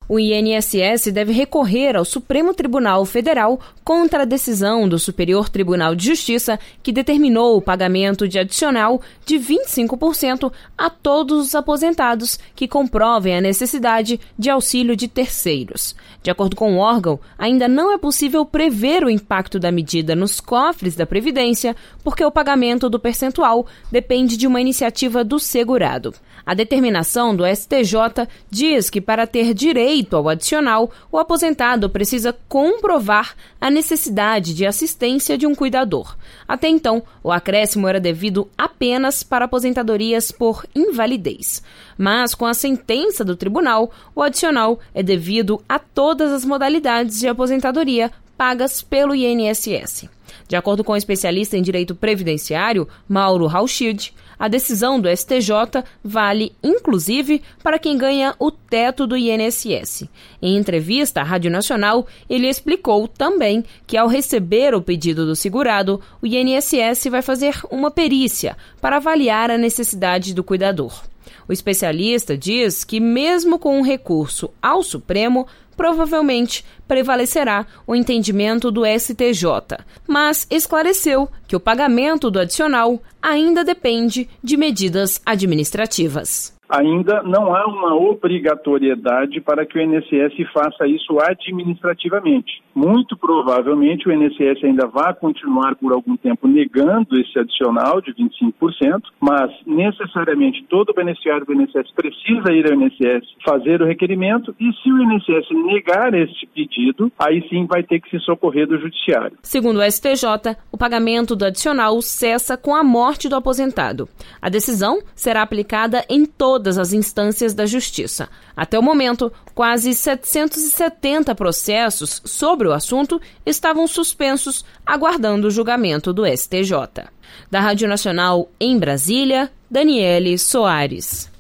O INSS deve recorrer ao Supremo Tribunal Federal contra a decisão do Superior Tribunal de Justiça que determinou o pagamento de adicional de 25% a todos os aposentados que comprovem a necessidade de auxílio de terceiros. De acordo com o órgão, ainda não é possível prever o impacto da medida nos cofres da Previdência, porque o pagamento do percentual depende de uma iniciativa do segurado. A determinação do STJ diz que, para ter direito ao adicional, o aposentado precisa comprovar a necessidade de assistência de um cuidador. Até então, o acréscimo era devido apenas para aposentadorias por invalidez. Mas, com a sentença do tribunal, o adicional é devido a todas as modalidades de aposentadoria pagas pelo INSS. De acordo com o especialista em direito previdenciário, Mauro Rauschid, a decisão do STJ vale, inclusive, para quem ganha o teto do INSS. Em entrevista à Rádio Nacional, ele explicou também que, ao receber o pedido do segurado, o INSS vai fazer uma perícia para avaliar a necessidade do cuidador. O especialista diz que, mesmo com um recurso ao Supremo, provavelmente prevalecerá o entendimento do STJ, mas esclareceu que o pagamento do adicional ainda depende de medidas administrativas. Ainda não há uma obrigatoriedade para que o INSS faça isso administrativamente. Muito provavelmente o INSS ainda vai continuar por algum tempo negando esse adicional de 25%, mas necessariamente todo beneficiário do INSS precisa ir ao INSS fazer o requerimento e se o INSS negar esse pedido, aí sim vai ter que se socorrer do judiciário. Segundo o STJ, o pagamento do adicional cessa com a morte do aposentado. A decisão será aplicada em todas as instâncias da Justiça. Até o momento, quase 770 processos sobre o assunto estavam suspensos, aguardando o julgamento do STJ. Da Rádio Nacional em Brasília, Daniele Soares.